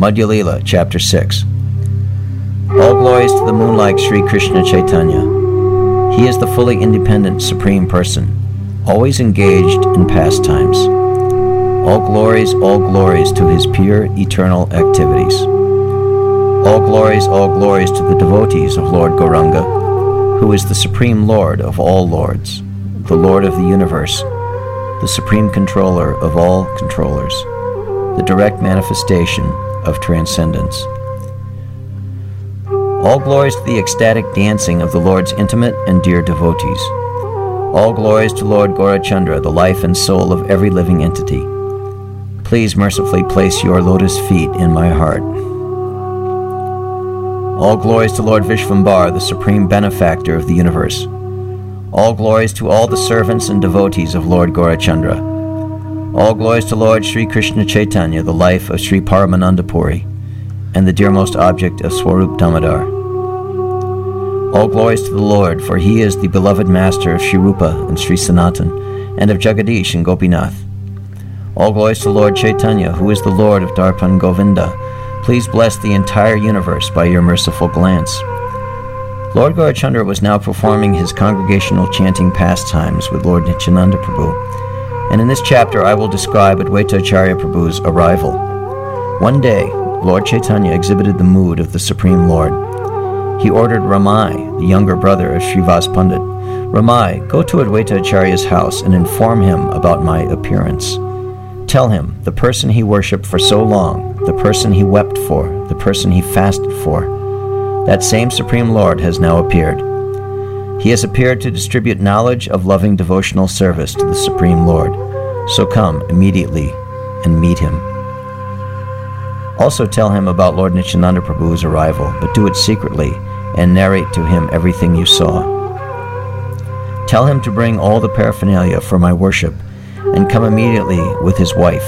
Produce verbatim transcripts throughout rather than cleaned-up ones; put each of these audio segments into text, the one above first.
Madhya Lila, Chapter six. All glories to the moon-like Sri Krishna Chaitanya. He is the fully independent Supreme Person, always engaged in pastimes. All glories, all glories to his pure, eternal activities. All glories, all glories to the devotees of Lord Gauranga, who is the Supreme Lord of all lords, the Lord of the universe, the Supreme Controller of all controllers, the direct manifestation of transcendence. All glories to the ecstatic dancing of the Lord's intimate and dear devotees. All glories to Lord Gaurachandra, the life and soul of every living entity. Please mercifully place your lotus feet in my heart. All glories to Lord Vishvambar, the supreme benefactor of the universe. All glories to all the servants and devotees of Lord Gaurachandra. All glories to Lord Sri Krishna Chaitanya, the life of Sri Paramananda Puri, and the dearmost object of Swarup Damodar. All glories to the Lord, for he is the beloved master of Sri Rupa and Sri Sanatan, and of Jagadish and Gopinath. All glories to Lord Chaitanya, who is the Lord of Darpan Govinda. Please bless the entire universe by your merciful glance. Lord Gaurachandra was now performing his congregational chanting pastimes with Lord Nityananda Prabhu, and in this chapter I will describe Advaita Acharya Prabhu's arrival. One day, Lord Chaitanya exhibited the mood of the Supreme Lord. He ordered Ramai, the younger brother of Srivas Pandit, Ramai, go to Advaita Acharya's house and inform him about my appearance. Tell him, the person he worshipped for so long, the person he wept for, the person he fasted for, that same Supreme Lord has now appeared. He has appeared to distribute knowledge of loving devotional service to the Supreme Lord. So come immediately and meet him. Also tell him about Lord Nityananda Prabhu's arrival, but do it secretly and narrate to him everything you saw. Tell him to bring all the paraphernalia for my worship and come immediately with his wife.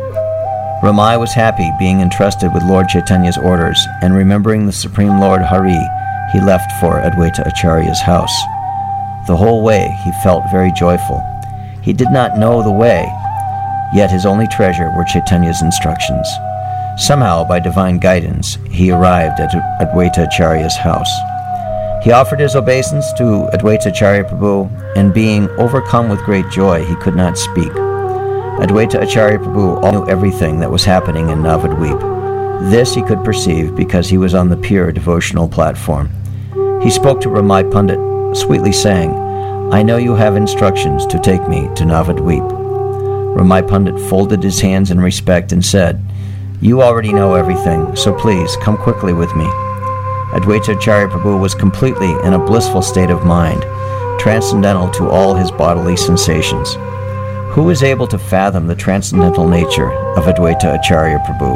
Ramai was happy being entrusted with Lord Chaitanya's orders, and remembering the Supreme Lord Hari, he left for Advaita Acharya's house. The whole way he felt very joyful. He did not know the way, yet his only treasure were Chaitanya's instructions. Somehow, by divine guidance, he arrived at Advaita Acharya's house. He offered his obeisance to Advaita Acharya Prabhu, and being overcome with great joy, he could not speak. Advaita Acharya Prabhu all knew everything that was happening in Navadvip. This he could perceive because he was on the pure devotional platform. He spoke to Ramai Pandit, sweetly saying, I know you have instructions to take me to Navadvip. Ramai Pandit folded his hands in respect and said, You already know everything, so please come quickly with me. Advaita Acharya Prabhu was completely in a blissful state of mind, transcendental to all his bodily sensations. Who is able to fathom the transcendental nature of Advaita Acharya Prabhu?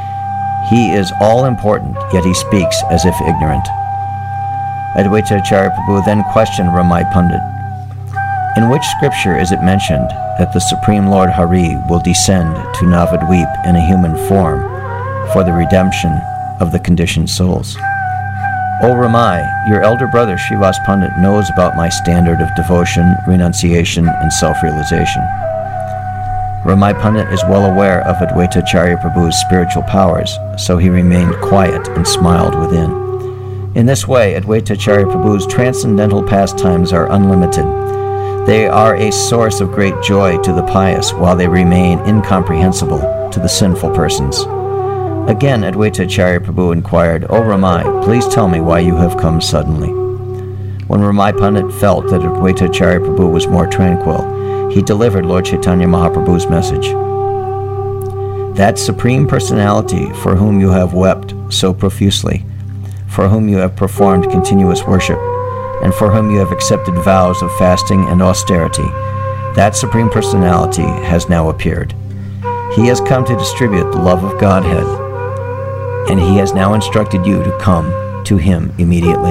He is all-important, yet he speaks as if ignorant. Advaita Acharya Prabhu then questioned Ramai Pandit, In which scripture is it mentioned that the Supreme Lord Hari will descend to Navadvip in a human form for the redemption of the conditioned souls? O Ramai, your elder brother Srivas Pandit knows about my standard of devotion, renunciation, and self-realization. Ramai Pandit is well aware of Advaita Acharya Prabhu's spiritual powers, so he remained quiet and smiled within. In this way, Advaita Acharya Prabhu's transcendental pastimes are unlimited. They are a source of great joy to the pious, while they remain incomprehensible to the sinful persons. Again, Advaita Acharya Prabhu inquired, O Ramai, please tell me why you have come suddenly. When Ramai Pandit felt that Advaita Acharya Prabhu was more tranquil, he delivered Lord Chaitanya Mahaprabhu's message. That Supreme Personality for whom you have wept so profusely, for whom you have performed continuous worship, and for whom you have accepted vows of fasting and austerity, that Supreme Personality has now appeared. He has come to distribute the love of Godhead, and he has now instructed you to come to him immediately.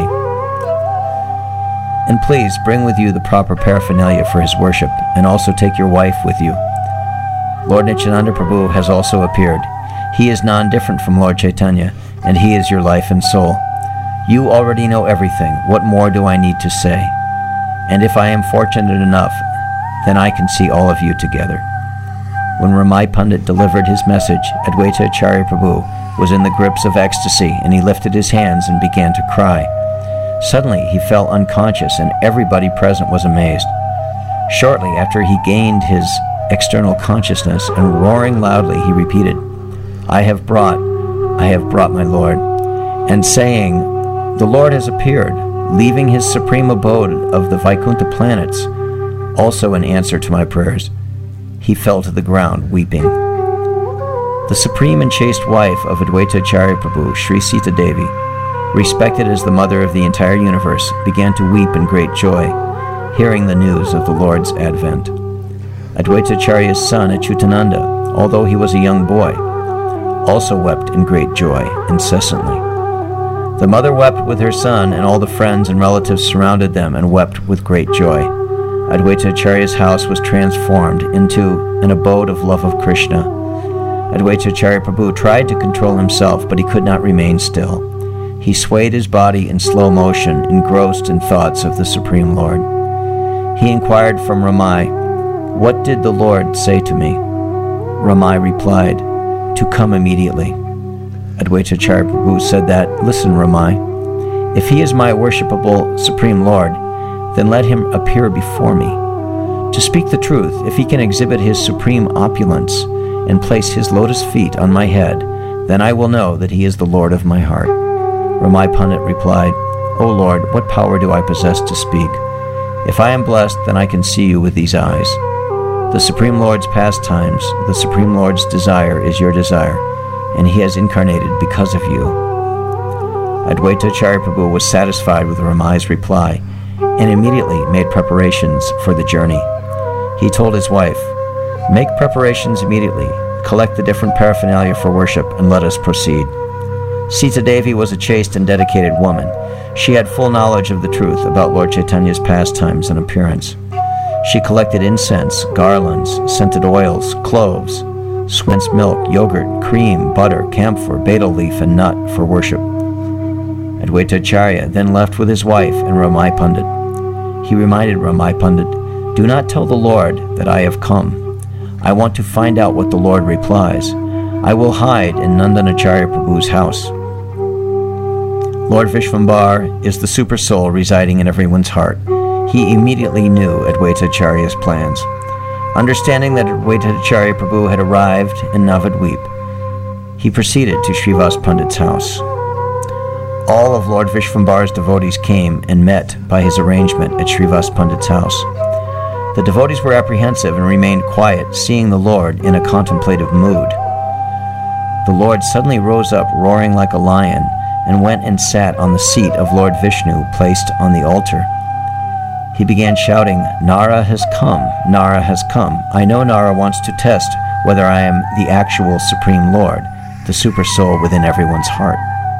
And please bring with you the proper paraphernalia for his worship, and also take your wife with you. Lord Nityananda Prabhu has also appeared. He is non-different from Lord Chaitanya, and he is your life and soul. You already know everything. What more do I need to say? And if I am fortunate enough, then I can see all of you together. When Ramai Pandit delivered his message, Advaita Acharya Prabhu was in the grips of ecstasy, and he lifted his hands and began to cry. Suddenly he fell unconscious, and everybody present was amazed. Shortly after he gained his external consciousness, and roaring loudly he repeated, "I have brought, I have brought my Lord," and saying, "The Lord has appeared," leaving his supreme abode of the Vaikuntha planets, also in answer to my prayers, he fell to the ground weeping. The supreme and chaste wife of Advaita Acharya Prabhu, Sri Sita Devi, respected as the mother of the entire universe, began to weep in great joy, hearing the news of the Lord's advent. Advaita Acharya's son, Achyutananda, although he was a young boy, also wept in great joy incessantly. The mother wept with her son, and all the friends and relatives surrounded them and wept with great joy. Advaita Acharya's house was transformed into an abode of love of Krishna. Advaita Acharya Prabhu tried to control himself, but he could not remain still. He swayed his body in slow motion, engrossed in thoughts of the Supreme Lord. He inquired from Ramai, "What did the Lord say to me?" Ramai replied, "To come immediately." Advaita Acharya Prabhu said that, "Listen, Ramai, if he is my worshipable Supreme Lord, then let him appear before me. To speak the truth, if he can exhibit his supreme opulence and place his lotus feet on my head, then I will know that he is the Lord of my heart." Ramai Pandit replied, "O Lord, what power do I possess to speak? If I am blessed, then I can see you with these eyes. The Supreme Lord's pastimes, the Supreme Lord's desire is your desire, and he has incarnated because of you." Advaita Acharya Prabhu was satisfied with Ramai's reply, and immediately made preparations for the journey. He told his wife, "Make preparations immediately, collect the different paraphernalia for worship, and let us proceed." Sita Devi was a chaste and dedicated woman. She had full knowledge of the truth about Lord Chaitanya's pastimes and appearance. She collected incense, garlands, scented oils, cloves, sweet's milk, yogurt, cream, butter, camphor, betel leaf, and nut for worship. Advaita Acharya then left with his wife and Ramai Pandit. He reminded Ramai Pandit, "Do not tell the Lord that I have come. I want to find out what the Lord replies. I will hide in Nandan Acharya Prabhu's house." Lord Vishvambar is the super soul residing in everyone's heart. He immediately knew Advaita Acharya's plans. Understanding that Advaita Acharya Prabhu had arrived in Navadvip, he proceeded to Srivas Pandit's house. All of Lord Vishvambar's devotees came and met by his arrangement at Srivas Pandit's house. The devotees were apprehensive and remained quiet, seeing the Lord in a contemplative mood. The Lord suddenly rose up, roaring like a lion, and went and sat on the seat of Lord Vishnu placed on the altar. He began shouting, "Nara has come, Nara has come. I know Nara wants to test whether I am the actual Supreme Lord, the super soul within everyone's heart."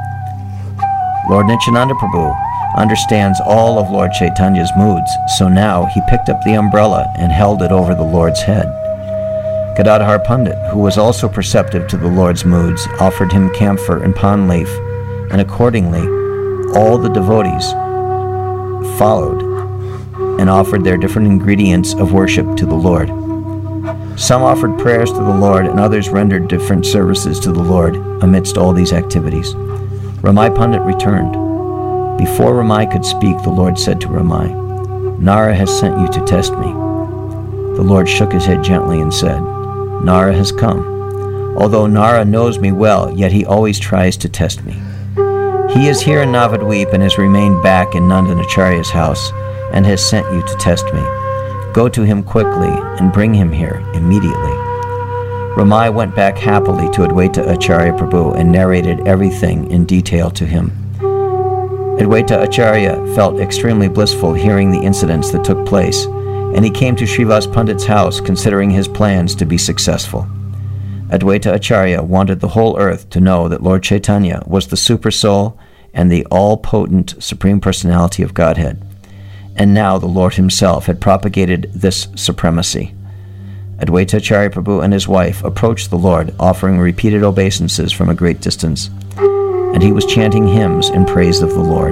Lord Nityananda Prabhu understands all of Lord Chaitanya's moods, so now he picked up the umbrella and held it over the Lord's head. Gadadhar Pandit, who was also perceptive to the Lord's moods, offered him camphor and pan leaf, and accordingly all the devotees followed and offered their different ingredients of worship to the Lord. Some offered prayers to the Lord, and others rendered different services to the Lord amidst all these activities. Ramai Pandit returned. Before Ramai could speak, the Lord said to Ramai, "Nara has sent you to test me." The Lord shook his head gently and said, "Nara has come. Although Nara knows me well, yet he always tries to test me. He is here in Navadvip and has remained back in Nandan Acharya's house and has sent you to test me. Go to him quickly and bring him here immediately." Ramai went back happily to Advaita Acharya Prabhu and narrated everything in detail to him. Advaita Acharya felt extremely blissful hearing the incidents that took place, and he came to Srivas Pandit's house considering his plans to be successful. Advaita Acharya wanted the whole earth to know that Lord Chaitanya was the Super Soul and the all-potent Supreme Personality of Godhead, and now the Lord himself had propagated this supremacy. Advaita Acharya Prabhu and his wife approached the Lord, offering repeated obeisances from a great distance, and he was chanting hymns in praise of the Lord.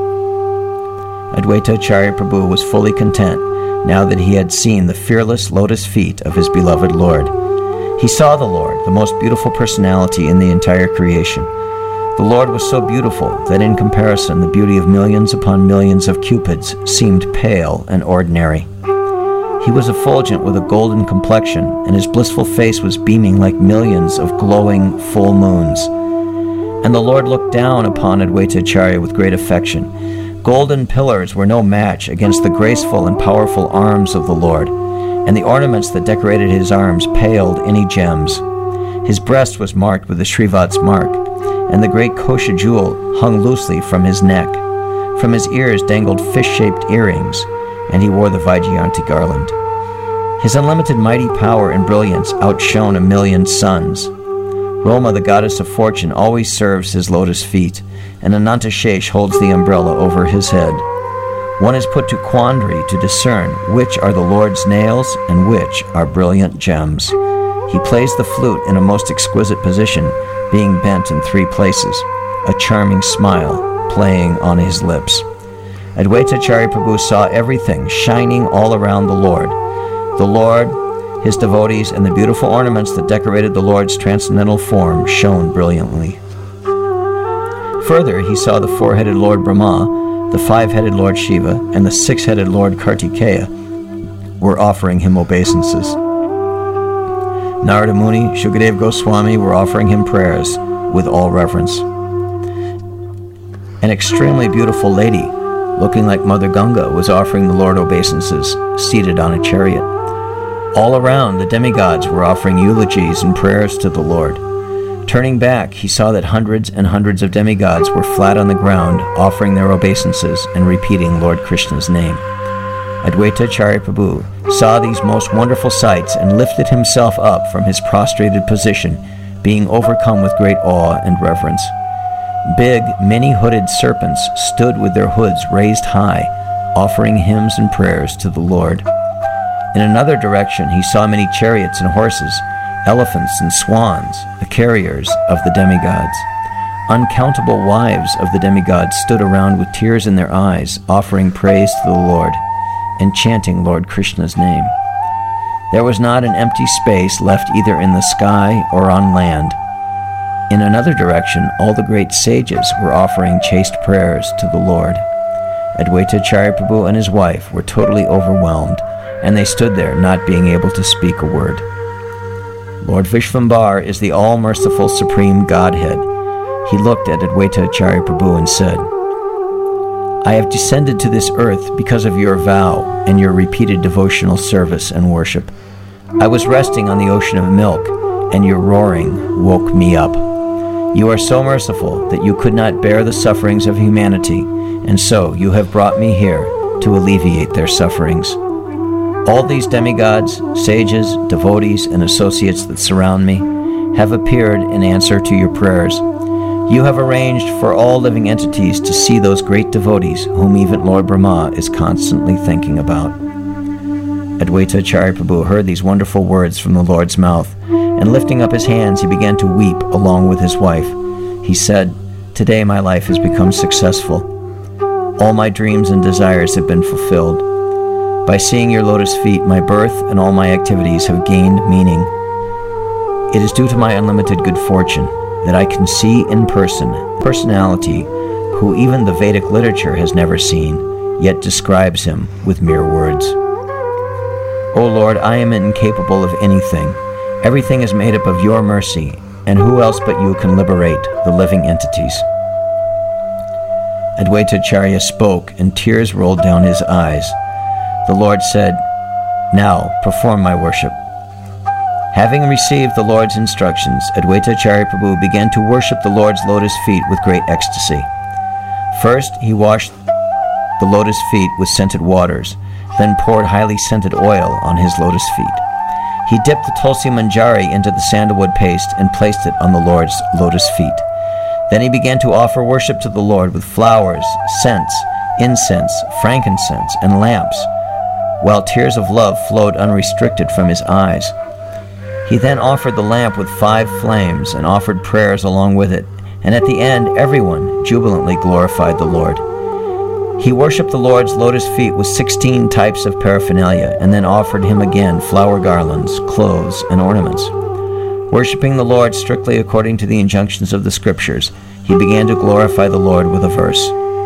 Advaita Acharya Prabhu was fully content now that he had seen the fearless lotus feet of his beloved Lord. He saw the Lord, the most beautiful personality in the entire creation. The Lord was so beautiful that in comparison the beauty of millions upon millions of cupids seemed pale and ordinary. He was effulgent with a golden complexion, and his blissful face was beaming like millions of glowing full moons. And the Lord looked down upon Adwaita Acharya with great affection. Golden pillars were no match against the graceful and powerful arms of the Lord, and the ornaments that decorated his arms paled any gems. His breast was marked with the Srivat's mark, and the great kosha jewel hung loosely from his neck. From his ears dangled fish-shaped earrings, and he wore the Vaijayanti garland. His unlimited mighty power and brilliance outshone a million suns. Roma, the goddess of fortune, always serves his lotus feet, and Ananta Shesh holds the umbrella over his head. One is put to quandary to discern which are the Lord's nails and which are brilliant gems. He plays the flute in a most exquisite position, being bent in three places, a charming smile playing on his lips. Adwaita Acharya Prabhu saw everything shining all around the Lord. The Lord, his devotees, and the beautiful ornaments that decorated the Lord's transcendental form shone brilliantly. Further, he saw the four-headed Lord Brahma, the five-headed Lord Shiva, and the six-headed Lord Kartikeya were offering him obeisances. Narada Muni, Shukadev Goswami were offering him prayers with all reverence. An extremely beautiful lady, looking like Mother Ganga, was offering the Lord obeisances, seated on a chariot. All around, the demigods were offering eulogies and prayers to the Lord. Turning back, he saw that hundreds and hundreds of demigods were flat on the ground, offering their obeisances and repeating Lord Krishna's name. Adwaita Acharya Prabhu saw these most wonderful sights and lifted himself up from his prostrated position, being overcome with great awe and reverence. Big, many-hooded serpents stood with their hoods raised high, offering hymns and prayers to the Lord. In another direction, he saw many chariots and horses, elephants and swans, the carriers of the demigods. Uncountable wives of the demigods stood around with tears in their eyes, offering praise to the Lord and chanting Lord Krishna's name. There was not an empty space left either in the sky or on land. In another direction, all the great sages were offering chaste prayers to the Lord. Adwaita Acharya Prabhu and his wife were totally overwhelmed, and they stood there not being able to speak a word. Lord Vishvambar is the all-merciful Supreme Godhead. He looked at Adwaita Acharya Prabhu and said, I have descended to this earth because of your vow and your repeated devotional service and worship. I was resting on the ocean of milk, and your roaring woke me up. You are so merciful that you could not bear the sufferings of humanity, and so you have brought me here to alleviate their sufferings. All these demigods, sages, devotees, and associates that surround me have appeared in answer to your prayers. You have arranged for all living entities to see those great devotees whom even Lord Brahma is constantly thinking about. Adwaita Acharya Prabhu heard these wonderful words from the Lord's mouth, and lifting up his hands, he began to weep along with his wife. He said, Today my life has become successful. All my dreams and desires have been fulfilled. By seeing your lotus feet, my birth and all my activities have gained meaning. It is due to my unlimited good fortune that I can see in person personality who even the Vedic literature has never seen, yet describes him with mere words. O Lord, I am incapable of anything. Everything is made up of your mercy, and who else but you can liberate the living entities? Adwaita Acharya spoke, and tears rolled down his eyes. The Lord said, Now perform my worship. Having received the Lord's instructions, Adwaita Acharya Prabhu began to worship the Lord's lotus feet with great ecstasy. First, he washed the lotus feet with scented waters, then poured highly scented oil on his lotus feet. He dipped the tulsi manjari into the sandalwood paste and placed it on the Lord's lotus feet. Then he began to offer worship to the Lord with flowers, scents, incense, frankincense, and lamps, while tears of love flowed unrestricted from his eyes. He then offered the lamp with five flames and offered prayers along with it, and at the end everyone jubilantly glorified the Lord. He worshipped the Lord's lotus feet with sixteen types of paraphernalia, and then offered him again flower garlands, clothes, and ornaments. Worshipping the Lord strictly according to the injunctions of the Scriptures, he began to glorify the Lord with a verse.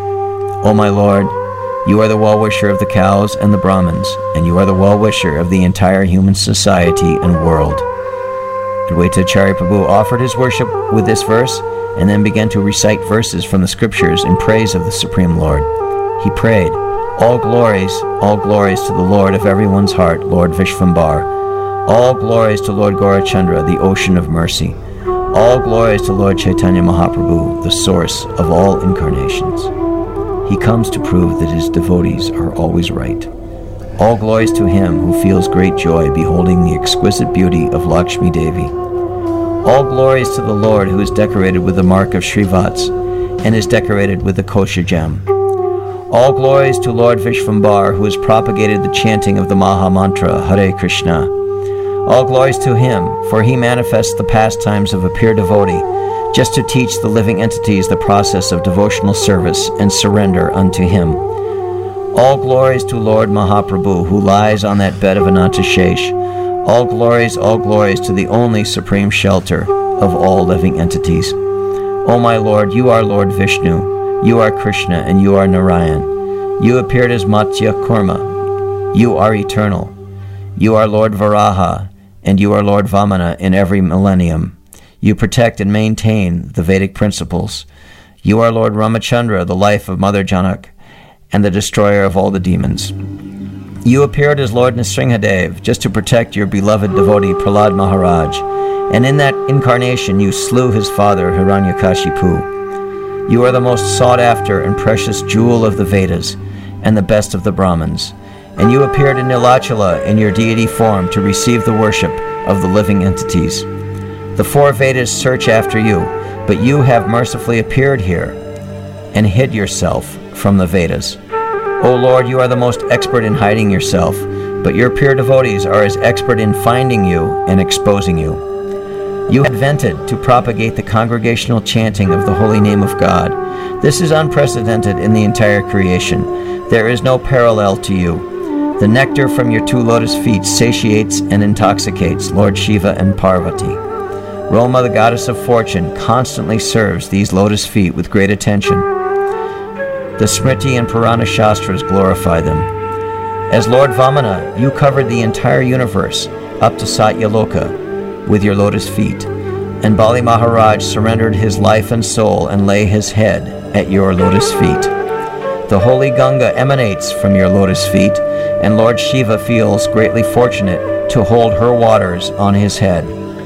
O my Lord, you are the well-wisher of the cows and the Brahmins, and you are the well-wisher of the entire human society and world. Adwaita Acharya Prabhu offered his worship with this verse, and then began to recite verses from the Scriptures in praise of the Supreme Lord. He prayed, All glories, all glories to the Lord of everyone's heart, Lord Vishvambar. All glories to Lord Gaurachandra, the ocean of mercy. All glories to Lord Chaitanya Mahaprabhu, the source of all incarnations. He comes to prove that his devotees are always right. All glories to him who feels great joy beholding the exquisite beauty of Lakshmi Devi. All glories to the Lord who is decorated with the mark of Srivats and is decorated with the kosha gem. All glories to Lord Vishvambar who has propagated the chanting of the Maha Mantra Hare Krishna. All glories to him, for he manifests the pastimes of a pure devotee, just to teach the living entities the process of devotional service and surrender unto him. All glories to Lord Mahaprabhu, who lies on that bed of Ananta Shesh. All glories, all glories to the only supreme shelter of all living entities. O my Lord, you are Lord Vishnu, you are Krishna, and you are Narayan. You appeared as Matsya Kurma. You are eternal. You are Lord Varaha, and you are Lord Vamana in every millennium. You protect and maintain the Vedic principles. You are Lord Ramachandra, the life of Mother Janak, and the destroyer of all the demons. You appeared as Lord Nrsimhadev, just to protect your beloved devotee Prahlad Maharaj, and in that incarnation you slew his father Hiranyakashipu. You are the most sought-after and precious jewel of the Vedas, and the best of the Brahmins. And you appeared in Nilachala in your deity form to receive the worship of the living entities. The four Vedas search after you, but you have mercifully appeared here and hid yourself from the Vedas. O Lord, you are the most expert in hiding yourself, but your pure devotees are as expert in finding you and exposing you. You invented to propagate the congregational chanting of the holy name of God. This is unprecedented in the entire creation. There is no parallel to you. The nectar from your two lotus feet satiates and intoxicates Lord Shiva and Parvati. Roma, the goddess of fortune, constantly serves these lotus feet with great attention. The Smriti and Purana Shastras glorify them. As Lord Vamana, you covered the entire universe up to Satyaloka with your lotus feet, and Bali Maharaj surrendered his life and soul and lay his head at your lotus feet. The holy Ganga emanates from your lotus feet, and Lord Shiva feels greatly fortunate to hold her waters on his head.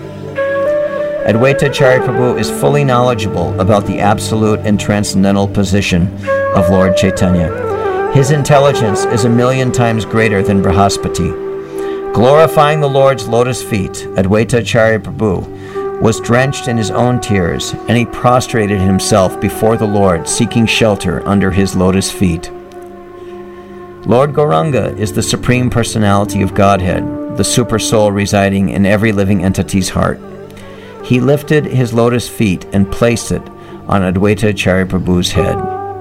Adwaita Acharya Prabhu is fully knowledgeable about the absolute and transcendental position of Lord Chaitanya. His intelligence is a million times greater than Brihaspati. Glorifying the Lord's lotus feet, Adwaita Acharya Prabhu was drenched in his own tears, and he prostrated himself before the Lord, seeking shelter under his lotus feet. Lord Gauranga is the Supreme Personality of Godhead, the Super Soul residing in every living entity's heart. He lifted his lotus feet and placed it on Adwaita Acharya Prabhu's head.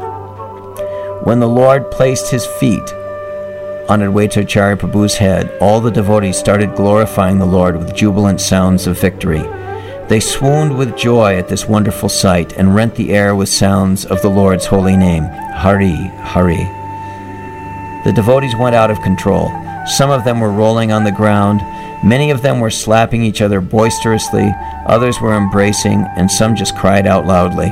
When the Lord placed his feet on Adwaita Acharya Prabhu's head, all the devotees started glorifying the Lord with jubilant sounds of victory. They swooned with joy at this wonderful sight and rent the air with sounds of the Lord's holy name, Hari, Hari. The devotees went out of control. Some of them were rolling on the ground, many of them were slapping each other boisterously, others were embracing, and some just cried out loudly.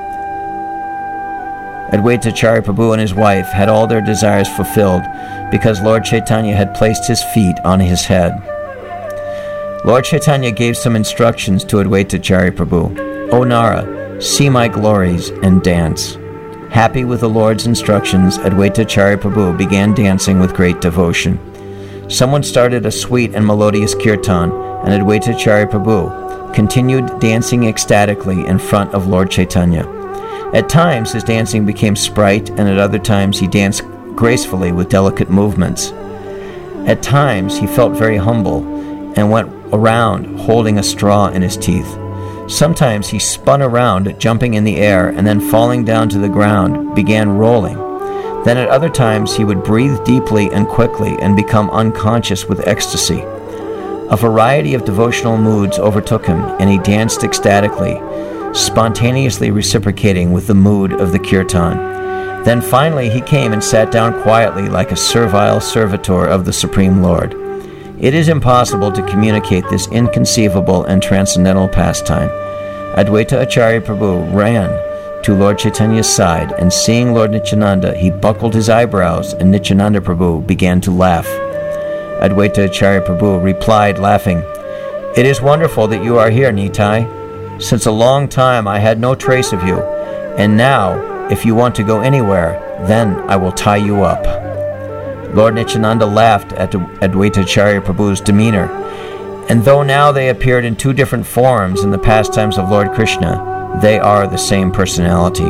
Adwaita Acharya Prabhu and his wife had all their desires fulfilled because Lord Chaitanya had placed his feet on his head. Lord Chaitanya gave some instructions to Adwaita Acharya Prabhu. O Nara, see my glories and dance. Happy with the Lord's instructions, Adwaita Acharya Prabhu began dancing with great devotion. Someone started a sweet and melodious kirtan, and Adwaita Acharya Prabhu continued dancing ecstatically in front of Lord Chaitanya. At times his dancing became sprite, and at other times he danced gracefully with delicate movements. At times he felt very humble and went around holding a straw in his teeth. Sometimes he spun around, jumping in the air, and then falling down to the ground, began rolling. Then at other times he would breathe deeply and quickly and become unconscious with ecstasy. A variety of devotional moods overtook him, and he danced ecstatically, spontaneously reciprocating with the mood of the kirtan. Then finally he came and sat down quietly like a servile servitor of the Supreme Lord. It is impossible to communicate this inconceivable and transcendental pastime. Advaita Acharya Prabhu ran to Lord Chaitanya's side, and seeing Lord Nityananda, he buckled his eyebrows, and Nityananda Prabhu began to laugh. Advaita Acharya Prabhu replied, laughing, "It is wonderful that you are here, Nitai. Since a long time I had no trace of you, and now, if you want to go anywhere, then I will tie you up." Lord Nityananda laughed at Advaita Acharya Prabhu's demeanor, and though now they appeared in two different forms in the pastimes of Lord Krishna, they are the same personality.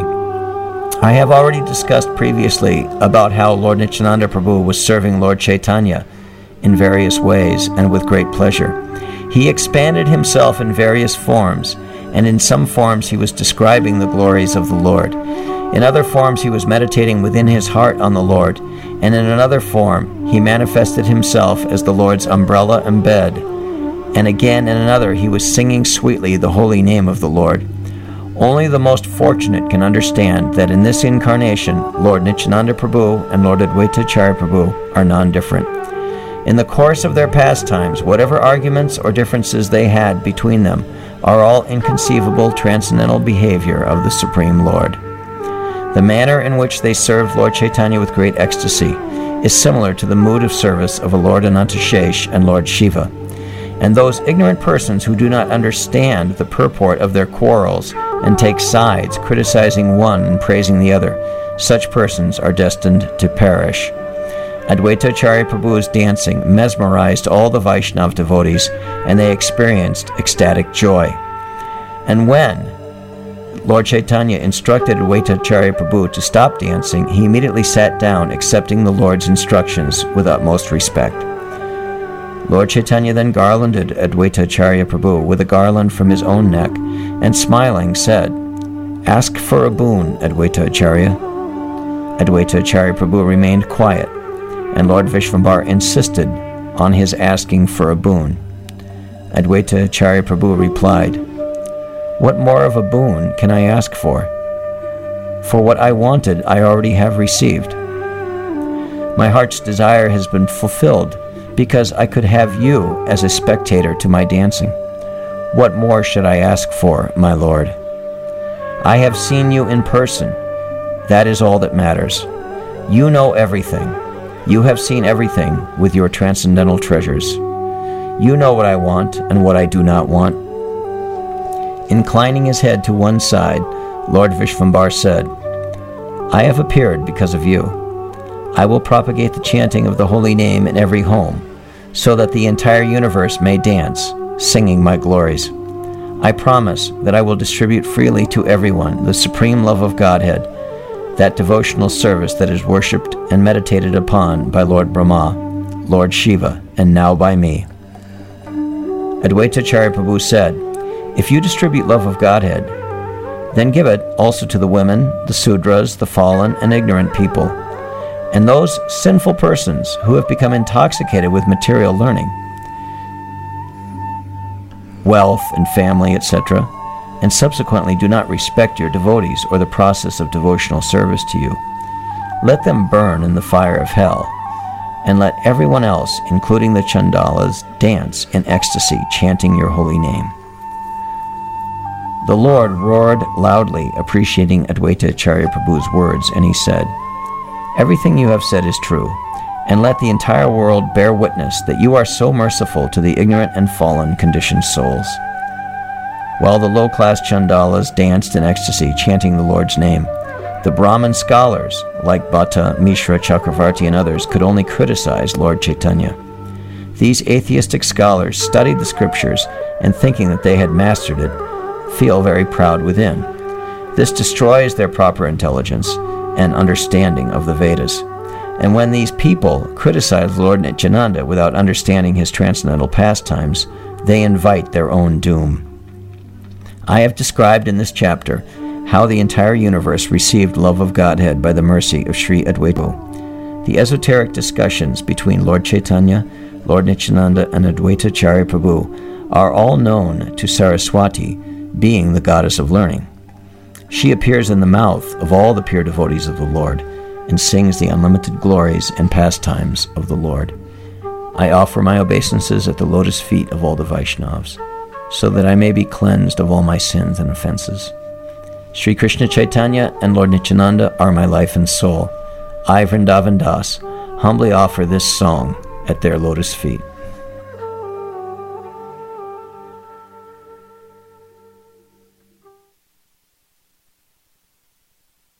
I have already discussed previously about how Lord Nityananda Prabhu was serving Lord Chaitanya in various ways and with great pleasure. He expanded himself in various forms, and in some forms he was describing the glories of the Lord. In other forms he was meditating within his heart on the Lord, and in another form he manifested himself as the Lord's umbrella and bed, and again in another he was singing sweetly the holy name of the Lord. Only the most fortunate can understand that in this incarnation, Lord Nityananda Prabhu and Lord Advaita Acharya Prabhu are non-different. In the course of their pastimes, whatever arguments or differences they had between them are all inconceivable transcendental behavior of the Supreme Lord. The manner in which they served Lord Chaitanya with great ecstasy is similar to the mood of service of a Lord Anantashesh and Lord Shiva. And those ignorant persons who do not understand the purport of their quarrels and take sides, criticizing one and praising the other, such persons are destined to perish. Advaita Acharya Prabhu's dancing mesmerized all the Vaishnav devotees, and they experienced ecstatic joy. And when Lord Chaitanya instructed Advaita Acharya Prabhu to stop dancing, he immediately sat down, accepting the Lord's instructions with utmost respect. Lord Chaitanya then garlanded Advaita Acharya Prabhu with a garland from his own neck, and smiling said, "Ask for a boon, Advaita Acharya." Advaita Acharya Prabhu remained quiet, and Lord Vishvambar insisted on his asking for a boon. Advaita Acharya Prabhu replied, "What more of a boon can I ask for? For what I wanted I already have received. My heart's desire has been fulfilled, because I could have you as a spectator to my dancing. What more should I ask for, my Lord? I have seen you in person. That is all that matters. You know everything. You have seen everything with your transcendental treasures. You know what I want and what I do not want." Inclining his head to one side, Lord Vishvambar said, "I have appeared because of you. I will propagate the chanting of the holy name in every home, so that the entire universe may dance, singing my glories. I promise that I will distribute freely to everyone the supreme love of Godhead, that devotional service that is worshipped and meditated upon by Lord Brahma, Lord Shiva, and now by me." Advaita Acharya Prabhu said, "If you distribute love of Godhead, then give it also to the women, the Sudras, the fallen and ignorant people, and those sinful persons who have become intoxicated with material learning, wealth and family, et cetera, and subsequently do not respect your devotees or the process of devotional service to you. Let them burn in the fire of hell, and let everyone else, including the Chandalas, dance in ecstasy, chanting your holy name." The Lord roared loudly, appreciating Advaita Acharya Prabhu's words, and he said, "Everything you have said is true, and let the entire world bear witness that you are so merciful to the ignorant and fallen conditioned souls." While the low-class Chandalas danced in ecstasy, chanting the Lord's name, the Brahmin scholars, like Bhatta, Mishra, Chakravarti, and others, could only criticize Lord Chaitanya. These atheistic scholars studied the scriptures, and thinking that they had mastered it, feel very proud within. This destroys their proper intelligence and understanding of the Vedas. And when these people criticize Lord Nityananda without understanding his transcendental pastimes, they invite their own doom. I have described in this chapter how the entire universe received love of Godhead by the mercy of Sri Advaita. The esoteric discussions between Lord Chaitanya, Lord Nityananda, and Advaita Acharya Prabhu are all known to Saraswati, being the goddess of learning. She appears in the mouth of all the pure devotees of the Lord and sings the unlimited glories and pastimes of the Lord. I offer my obeisances at the lotus feet of all the Vaishnavas, so that I may be cleansed of all my sins and offenses. Sri Krishna Chaitanya and Lord Nityananda are my life and soul. I, Vrindavan Das, humbly offer this song at their lotus feet.